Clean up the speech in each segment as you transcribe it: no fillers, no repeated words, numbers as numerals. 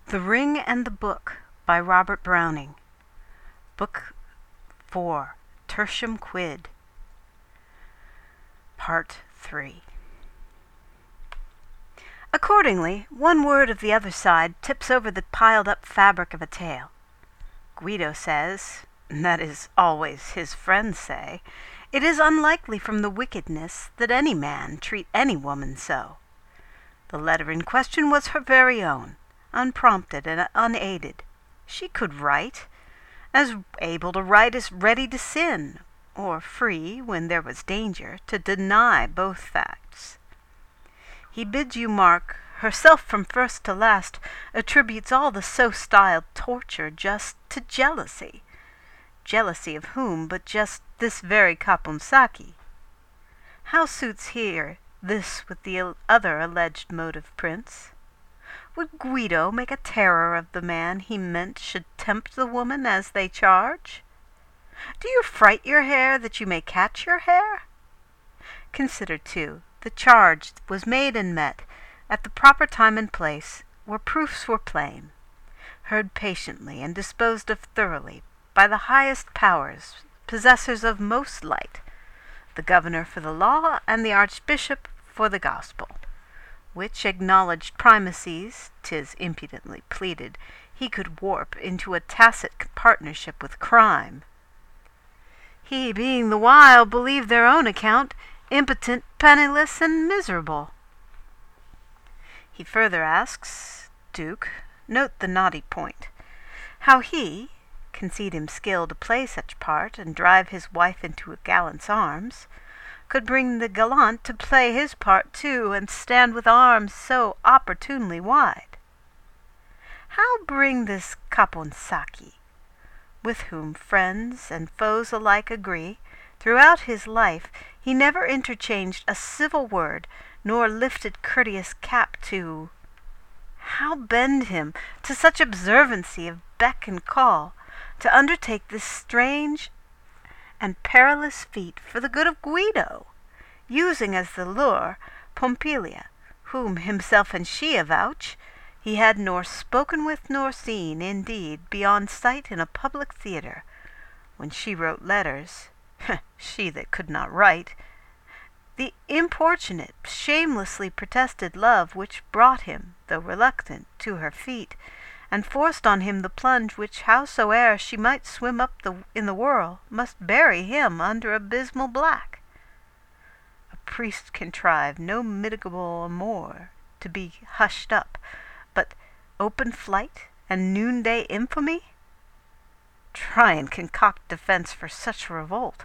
The Ring and the Book by Robert Browning. Book 4, Tertium Quid. Part 3. Accordingly, one word of the other side tips over the piled-up fabric of a tale. Guido says, that is, always his friends say, it is unlikely from the wickedness that any man treat any woman so. The letter in question was her very own, unprompted and unaided. She could write, as able to write as ready to sin, or free, when there was danger, to deny both facts. He bids you mark, herself from first to last attributes all the so-styled torture just to jealousy. Jealousy of whom but just this very Caponsacchi? How suits here this with the other alleged motive prince? Would Guido make a terror of the man he meant should tempt the woman as they charge? Do you fright your hair that you may catch your hair? Consider, too, the charge was made and met, at the proper time and place, where proofs were plain, heard patiently and disposed of thoroughly by the highest powers, possessors of most light, the governor for the law and the archbishop for the gospel, which acknowledged primacies, 'tis impudently pleaded, he could warp into a tacit partnership with crime. He being the while believed their own account, impotent, penniless, and miserable. He further asks, Duke, note the knotty point, how he, concede him skill to play such part, and drive his wife into a gallant's arms, could bring the gallant to play his part too, and stand with arms so opportunely wide. How bring this Caponsacchi, with whom friends and foes alike agree, throughout his life he never interchanged a civil word, nor lifted courteous cap to, how bend him to such observancy of beck and call, to undertake this strange and perilous feat for the good of Guido, using as the lure Pompilia, whom himself and she avouch he had nor spoken with nor seen, indeed, beyond sight in a public theatre, when she wrote letters, she that could not write, the importunate, shamelessly protested love which brought him, though reluctant, to her feet, and forced on him the plunge which, howsoe'er she might swim up in the whirl, must bury him under abysmal black. A priest contrived no mitigable amour to be hushed up, but open flight and noonday infamy? Try and concoct defence for such revolt.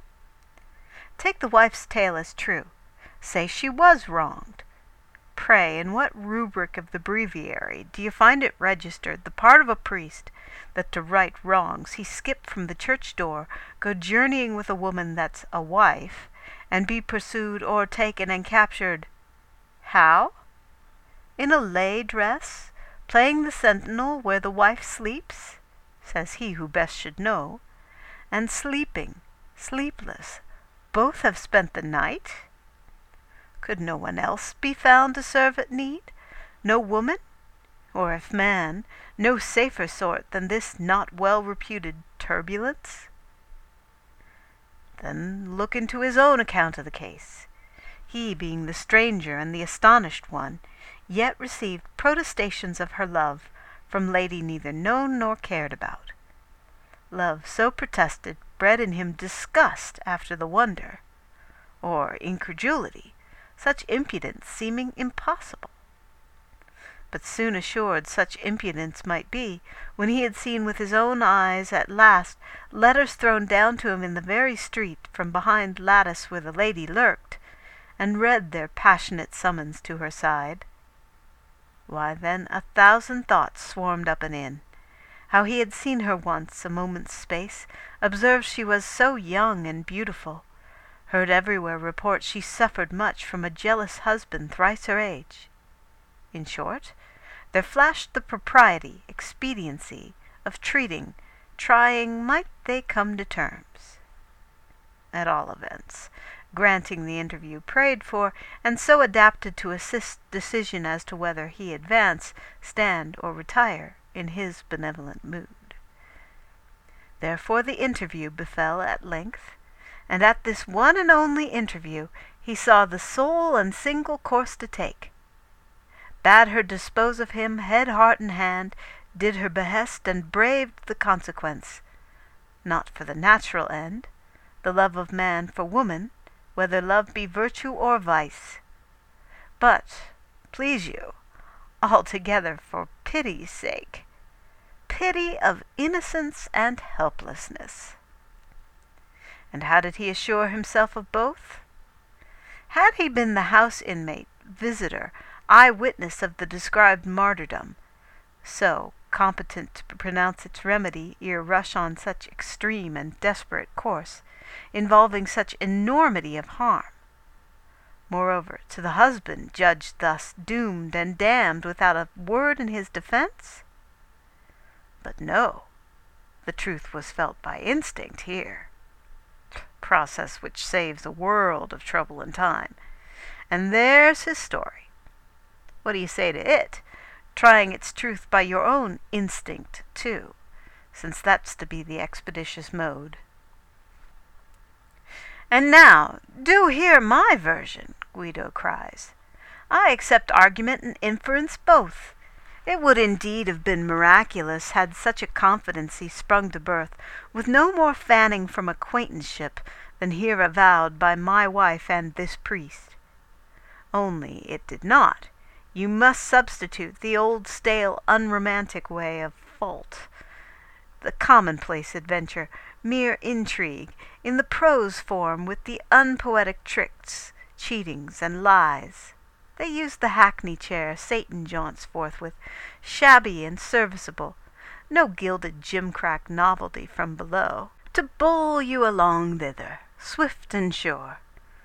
Take the wife's tale as true. Say she was wronged. Pray, in what rubric of the breviary do you find it registered the part of a priest, that to right wrongs he skip from the church door, go journeying with a woman that's a wife, and be pursued, o'ertaken, and captured? How? In a lay dress, playing the sentinel where the wife sleeps, says he who best should know, and sleeping, sleepless, both have spent the night? Could no one else be found to serve at need? No woman? Or if man, no safer sort than this not well-reputed turbulence? Then look into his own account of the case. He, being the stranger and the astonished one, yet received protestations of her love from lady neither known nor cared about. Love so protested bred in him disgust after the wonder, or incredulity, such impudence seeming impossible. But soon assured such impudence might be, when he had seen with his own eyes at last letters thrown down to him in the very street from behind lattice where the lady lurked, and read their passionate summons to her side, why then 1,000 thoughts swarmed up and in. How he had seen her once a moment's space, observed she was so young and beautiful, heard everywhere report she suffered much from a jealous husband thrice her age. In short, there flashed the propriety, expediency, of trying might they come to terms. At all events, granting the interview prayed for, and so adapted to assist decision as to whether he advance, stand, or retire in his benevolent mood. Therefore the interview befell at length, and at this one and only interview he saw the sole and single course to take. Bade her dispose of him head, heart, and hand, did her behest, and braved the consequence, not for the natural end, the love of man for woman, whether love be virtue or vice, but, please you, altogether for pity's sake, pity of innocence and helplessness. And how did he assure himself of both? Had he been the house inmate, visitor, eye-witness of the described martyrdom, so competent to pronounce its remedy ere rush on such extreme and desperate course, involving such enormity of harm, moreover, to the husband judged thus doomed and damned without a word in his defence? But no, the truth was felt by instinct here, process which saves a world of trouble and time. And there's his story. What do you say to it, trying its truth by your own instinct, too, since that's to be the expeditious mode? And now, do hear my version, Guido cries. I accept argument and inference both. It would indeed have been miraculous had such a confidency sprung to birth, with no more fanning from acquaintanceship than here avowed by my wife and this priest. Only it did not. You must substitute the old stale unromantic way of fault, the commonplace adventure, mere intrigue, in the prose form with the unpoetic tricks, cheatings, and lies. They use the hackney chair Satan jaunts forth with, shabby and serviceable, no gilded gimcrack novelty from below, to bowl you along thither, swift and sure.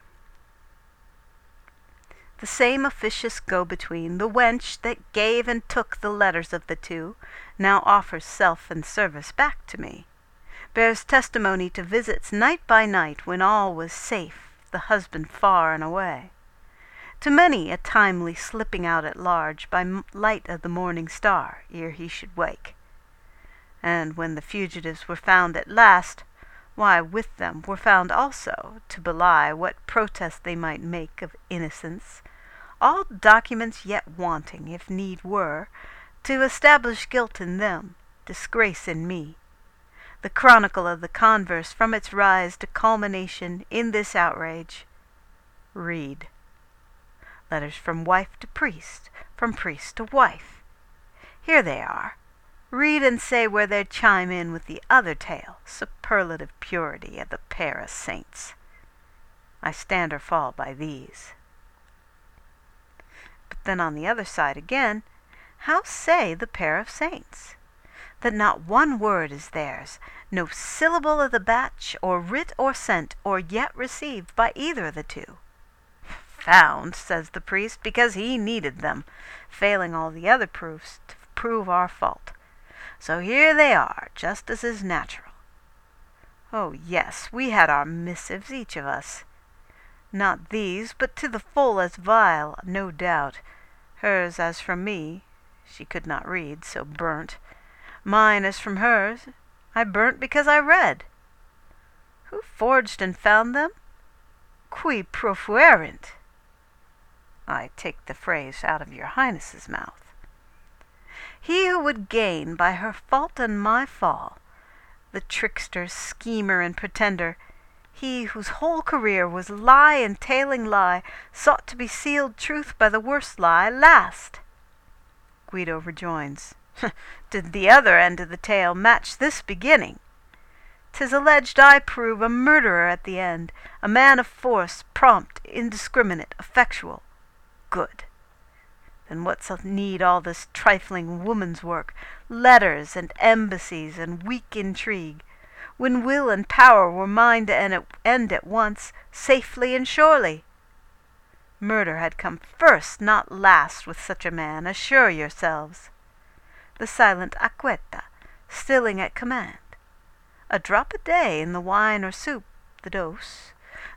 The same officious go-between, the wench that gave and took the letters of the two, now offers self and service back to me, bears testimony to visits night by night when all was safe, the husband far and away, to many a timely slipping out at large by light of the morning star ere he should wake. And when the fugitives were found at last, why with them were found also, to belie what protest they might make of innocence, all documents yet wanting, if need were, to establish guilt in them, disgrace in me. The chronicle of the converse from its rise to culmination in this outrage. Read. Letters from wife to priest, from priest to wife. Here they are. Read and say where they chime in with the other tale, superlative purity of the pair of saints. I stand or fall by these. But then on the other side again, how say the pair of saints? That not one word is theirs, no syllable of the batch, or writ or sent, or yet received by either of the two. Found, says the priest, because he needed them, failing all the other proofs to prove our fault. So here they are, just as is natural. Oh, yes, we had our missives, each of us. Not these, but to the full as vile, no doubt. Hers as from me, she could not read, so burnt. Mine as from hers, I burnt because I read. Who forged and found them? Qui profuerint. I take the phrase out of your Highness's mouth. He who would gain by her fault and my fall, the trickster, schemer, and pretender, he whose whole career was lie entailing lie, sought to be sealed truth by the worst lie last. Guido rejoins, did the other end of the tale match this beginning? 'Tis alleged I prove a murderer at the end, a man of force, prompt, indiscriminate, effectual. Good. Then what's need all this trifling woman's work, letters and embassies and weak intrigue, when will and power were mine to end at once, safely and surely? Murder had come first, not last, with such a man, assure yourselves. The silent acquetta, stilling at command. A drop a day in the wine or soup, the dose.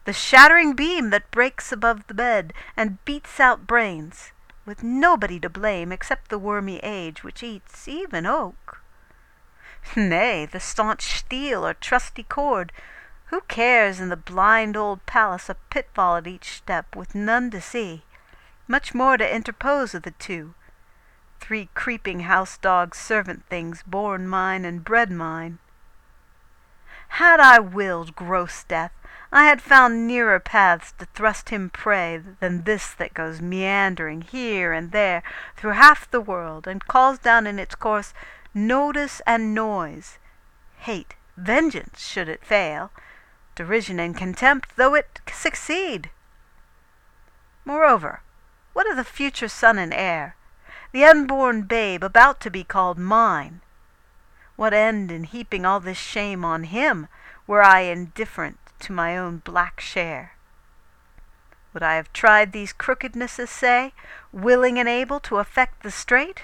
the shattering beam that breaks above the bed, and beats out brains, with nobody to blame except the wormy age which eats even oak. Nay, the staunch steel or trusty cord, who cares in the blind old palace a pitfall at each step, with none to see, much more to interpose of the two, 3 creeping house-dogs servant things, born mine and bred mine? Had I willed gross death, I had found nearer paths to thrust him prey than this that goes meandering here and there through half the world, and calls down in its course notice and noise, hate, vengeance, should it fail, derision and contempt, though it succeed. Moreover, what of the future son and heir, the unborn babe about to be called mine? What end in heaping all this shame on him, were I indifferent to my own black share? Would I have tried these crookednesses, say, willing and able to effect the straight?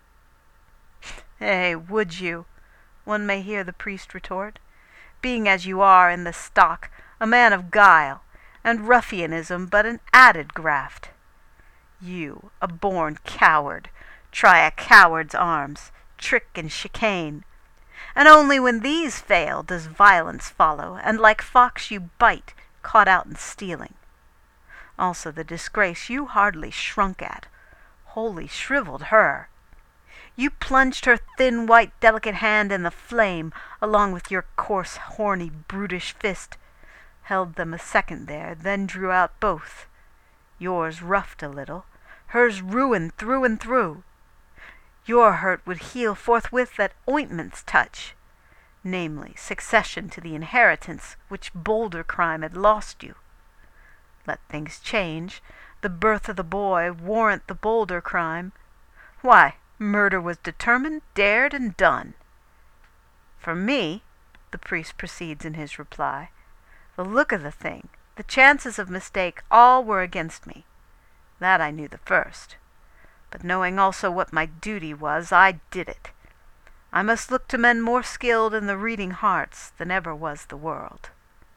Would you? One may hear the priest retort, being as you are in the stock, a man of guile, and ruffianism but an added graft. You, a born coward, try a coward's arms, trick and chicane, and only when these fail does violence follow, and like fox you bite, caught out in stealing. Also the disgrace you hardly shrunk at, wholly shrivelled her. You plunged her thin, white, delicate hand in the flame, along with your coarse, horny, brutish fist, held them a second there, then drew out both, yours roughed a little, hers ruined through and through. Your hurt would heal forthwith at ointment's touch, namely, succession to the inheritance which bolder crime had lost you. Let things change, the birth of the boy warrant the bolder crime. Why, murder was determined, dared, and done. For me, the priest proceeds in his reply, the look of the thing, the chances of mistake, all were against me. That I knew the first. But knowing also what my duty was, I did it. I must look to men more skilled in the reading hearts than ever was the world.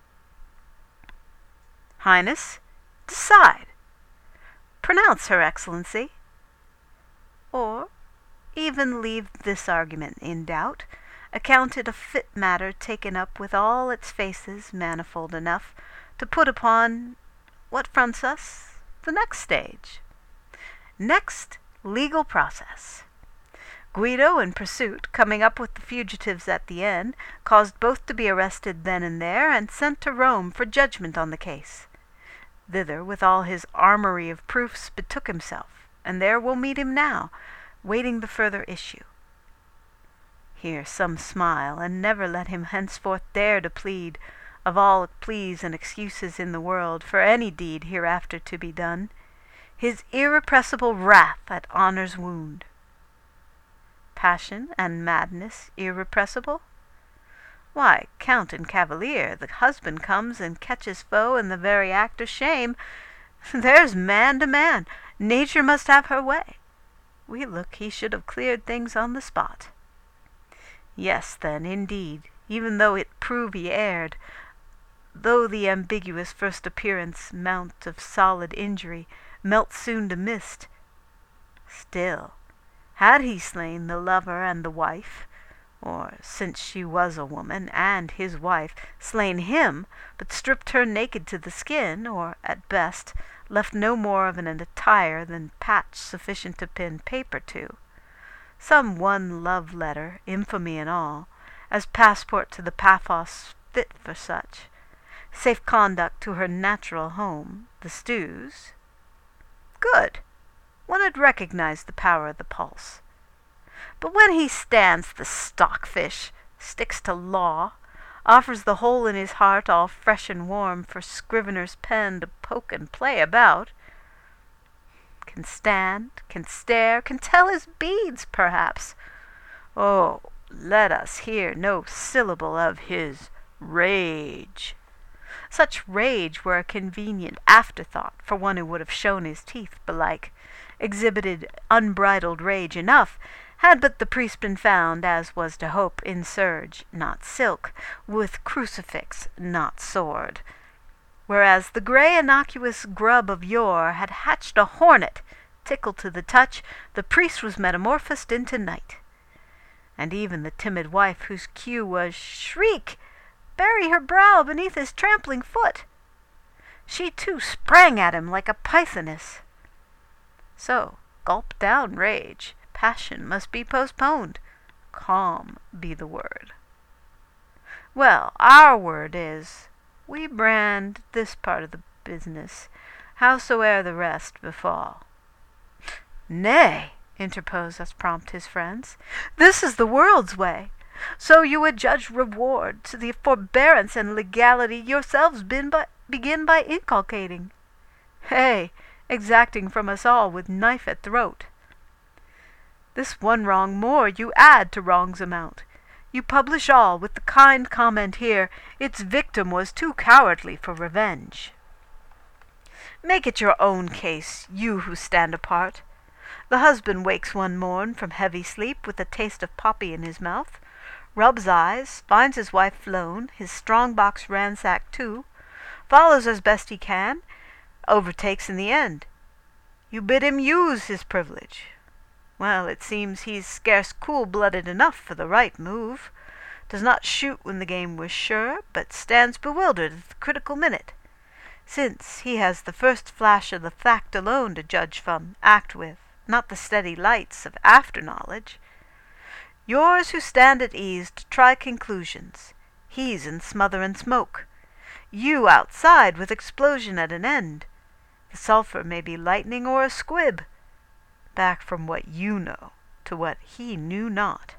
Highness, decide. Pronounce, Her Excellency. Or even leave this argument in doubt, account it a fit matter taken up with all its faces manifold enough to put upon what fronts us, the next stage. Next, legal process. Guido, in pursuit, coming up with the fugitives at the end, caused both to be arrested then and there, and sent to Rome for judgment on the case. Thither, with all his armory of proofs, betook himself, and there we'll meet him now, waiting the further issue. Here some smile, and never let him henceforth dare to plead, of all pleas and excuses in the world, for any deed hereafter to be done, his irrepressible wrath at honour's wound. Passion and madness irrepressible? Why, Count and Cavalier, the husband comes and catches foe in the very act of shame. There's man to man. Nature must have her way. We look he should have cleared things on the spot. Yes, then, indeed, even though it prove he erred, though the ambiguous first appearance mount of solid injury melt soon to mist, still, had he slain the lover and the wife, or, since she was a woman, and his wife, slain him, but stripped her naked to the skin, or, at best, left no more of an attire than patch sufficient to pin paper to, some one love-letter, infamy and all, as passport to the Paphos fit for such, safe conduct to her natural home, the stews. Good! One had recognized the power of the pulse. But when he stands the stockfish, sticks to law, offers the hole in his heart all fresh and warm for scrivener's pen to poke and play about, can stand, can stare, can tell his beads, perhaps. Oh, let us hear no syllable of his rage. Such rage were a convenient afterthought for one who would have shown his teeth, belike, exhibited unbridled rage enough, had but the priest been found, as was to hope, in serge, not silk, with crucifix, not sword. whereas the grey innocuous grub of yore had hatched a hornet, tickled to the touch, the priest was metamorphosed into night. And even the timid wife, whose cue was "Shriek! Bury her brow beneath his trampling foot!" she too sprang at him like a pythoness. So, gulp down rage. Passion must be postponed. Calm be the word. Well, our word is, we brand this part of the business, howsoe'er the rest befall. Nay, interposed as prompt his friends, this is the world's way. So you would judge reward to the forbearance and legality yourselves begin by inculcating. Hey, exacting from us all with knife at throat. This one wrong more you add to wrong's amount. You publish all with the kind comment here, its victim was too cowardly for revenge. Make it your own case, you who stand apart. The husband wakes one morn from heavy sleep with a taste of poppy in his mouth, rubs eyes, finds his wife flown, his strong box ransacked too, follows as best he can, overtakes in the end. You bid him use his privilege. Well, it seems he's scarce cool-blooded enough for the right move, does not shoot when the game was sure, but stands bewildered at the critical minute, since he has the first flash of the fact alone to judge from, act with, not the steady lights of after-knowledge. Yours who stand at ease to try conclusions, he's in smother and smoke, you outside with explosion at an end. The sulphur may be lightning or a squib, back from what you know to what he knew not.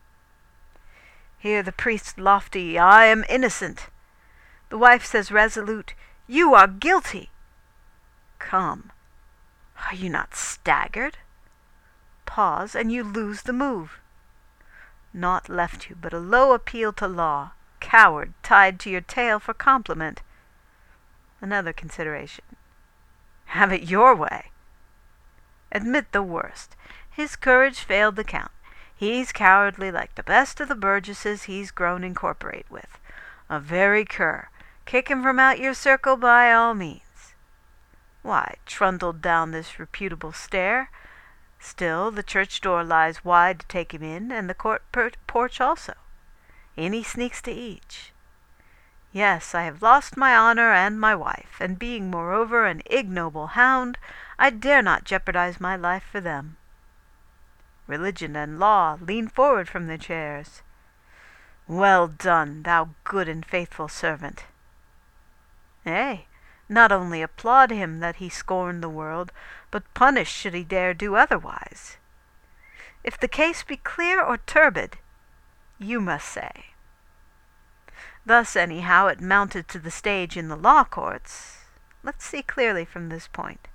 Here the priest lofty, I am innocent. The wife says resolute, you are guilty. Come, are you not staggered? Pause, and you lose the move. Naught left you but a low appeal to law, coward tied to your tail for compliment. Another consideration. Have it your way. Admit the worst. His courage failed the count. He's cowardly like the best of the Burgesses he's grown incorporate with. A very cur. Kick him from out your circle by all means. Why, trundled down this reputable stair. Still, the church door lies wide to take him in, and the court porch also. In he sneaks to each. Yes, I have lost my honour and my wife, and being moreover an ignoble hound, I dare not jeopardize my life for them. Religion and law lean forward from their chairs. Well done, thou good and faithful servant. Nay, not only applaud him that he scorned the world, but punish should he dare do otherwise. If the case be clear or turbid, you must say. Thus, anyhow, it mounted to the stage in the law courts. Let's see clearly from this point.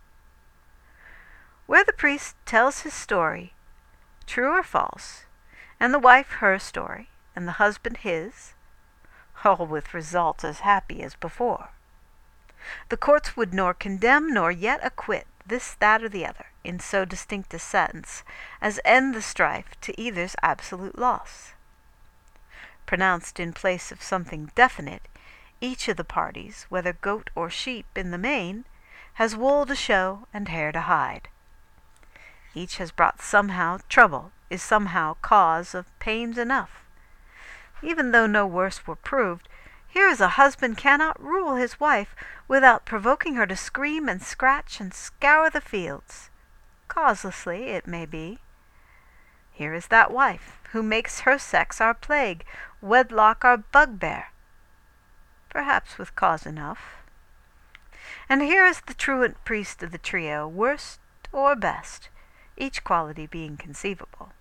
Where the priest tells his story, true or false, and the wife her story, and the husband his, all with results as happy as before. The courts would nor condemn nor yet acquit this, that, or the other, in so distinct a sentence as end the strife to either's absolute loss. Pronounced in place of something definite, each of the parties, whether goat or sheep in the main, has wool to show and hair to hide. Each has brought somehow trouble, is somehow cause of pains enough. Even though no worse were proved, here is a husband cannot rule his wife without provoking her to scream and scratch and scour the fields, causelessly it may be. Here is that wife, who makes her sex our plague, wedlock our bugbear, perhaps with cause enough. And here is the truant priest of the trio, worst or best, each quality being conceivable.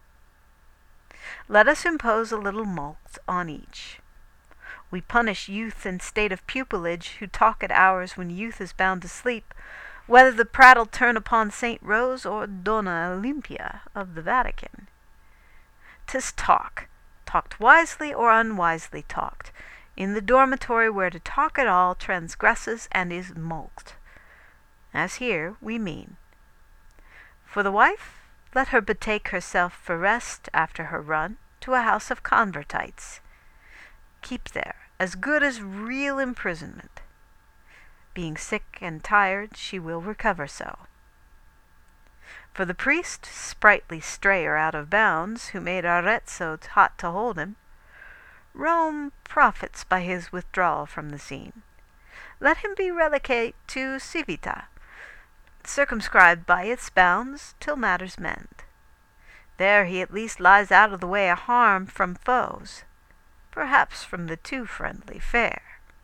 Let us impose a little mulct on each. We punish youth in state of pupilage, who talk at hours when youth is bound to sleep, whether the prattle turn upon St. Rose or Donna Olympia of the Vatican. 'Tis talk, talked wisely or unwisely talked, in the dormitory where to talk at all transgresses and is mulct. As here we mean. For the wife, let her betake herself for rest after her run to a house of convertites. Keep there as good as real imprisonment. Being sick and tired, she will recover so. For the priest, sprightly strayer out of bounds, who made Arezzo hot to hold him, Rome profits by his withdrawal from the scene. Let him be relecate to Civita, circumscribed by its bounds till matters mend. There he at least lies out of the way of harm from foes, perhaps from the too friendly fair.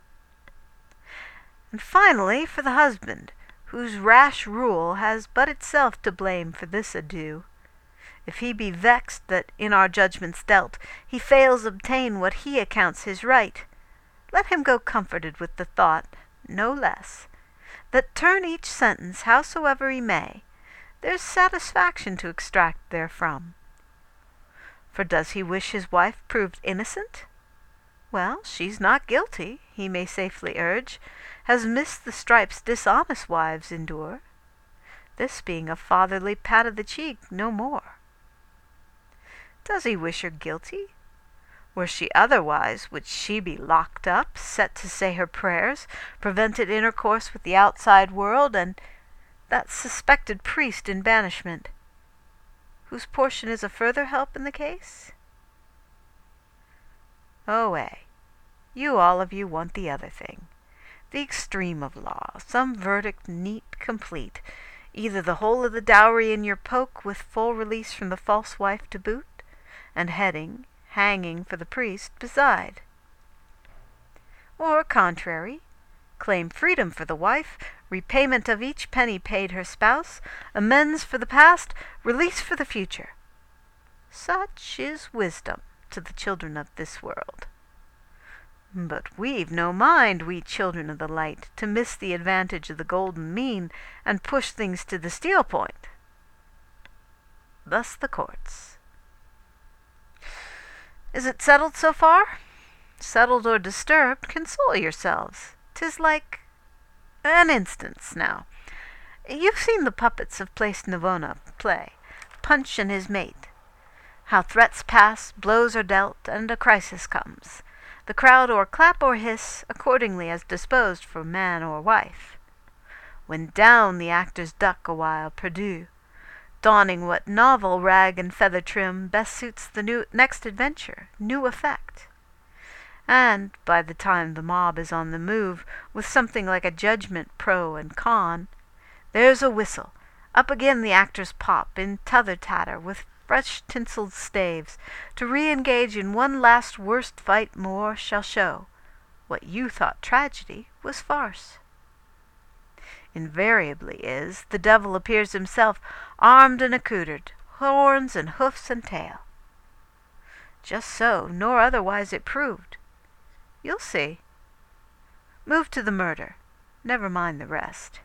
And finally for the husband, whose rash rule has but itself to blame for this ado. If he be vexed that in our judgments dealt he fails obtain what he accounts his right, let him go comforted with the thought, no less, that turn each sentence howsoever he may, there's satisfaction to extract therefrom. For does he wish his wife proved innocent? Well, she's not guilty, he may safely urge, has missed the stripes dishonest wives endure, this being a fatherly pat of the cheek, no more. Does he wish her guilty? Were she otherwise, would she be locked up, set to say her prayers, prevented intercourse with the outside world, and that suspected priest in banishment, whose portion is a further help in the case? Oh, you all of you want the other thing, the extreme of law, some verdict neat, complete, either the whole of the dowry in your poke, with full release from the false wife to boot, and hanging for the priest beside. Or, contrary, claim freedom for the wife, repayment of each penny paid her spouse, amends for the past, release for the future. Such is wisdom to the children of this world. But we've no mind, we children of the light, to miss the advantage of the golden mean, and push things to the steel point. Thus the courts. Is it settled so far? Settled or disturbed, console yourselves. 'Tis like an instance, now. You've seen the puppets of Place Navona play, Punch and his mate. How threats pass, blows are dealt, and a crisis comes. The crowd or clap or hiss, accordingly as disposed for man or wife. When down the actors duck awhile perdu, donning what novel rag and feather trim best suits the next adventure, new effect. And by the time the mob is on the move, with something like a judgment pro and con, there's a whistle, up again the actors pop, in t'other tatter, with fresh tinselled staves, to re-engage in one last worst fight more, shall show what you thought tragedy was farce. Invariably the devil appears himself, armed and accoutred, horns and hoofs and tail. Just so, nor otherwise it proved. You'll see. Move to the murder. Never mind the rest.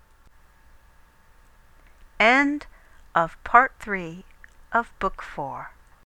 End of Part 3 of Book 4.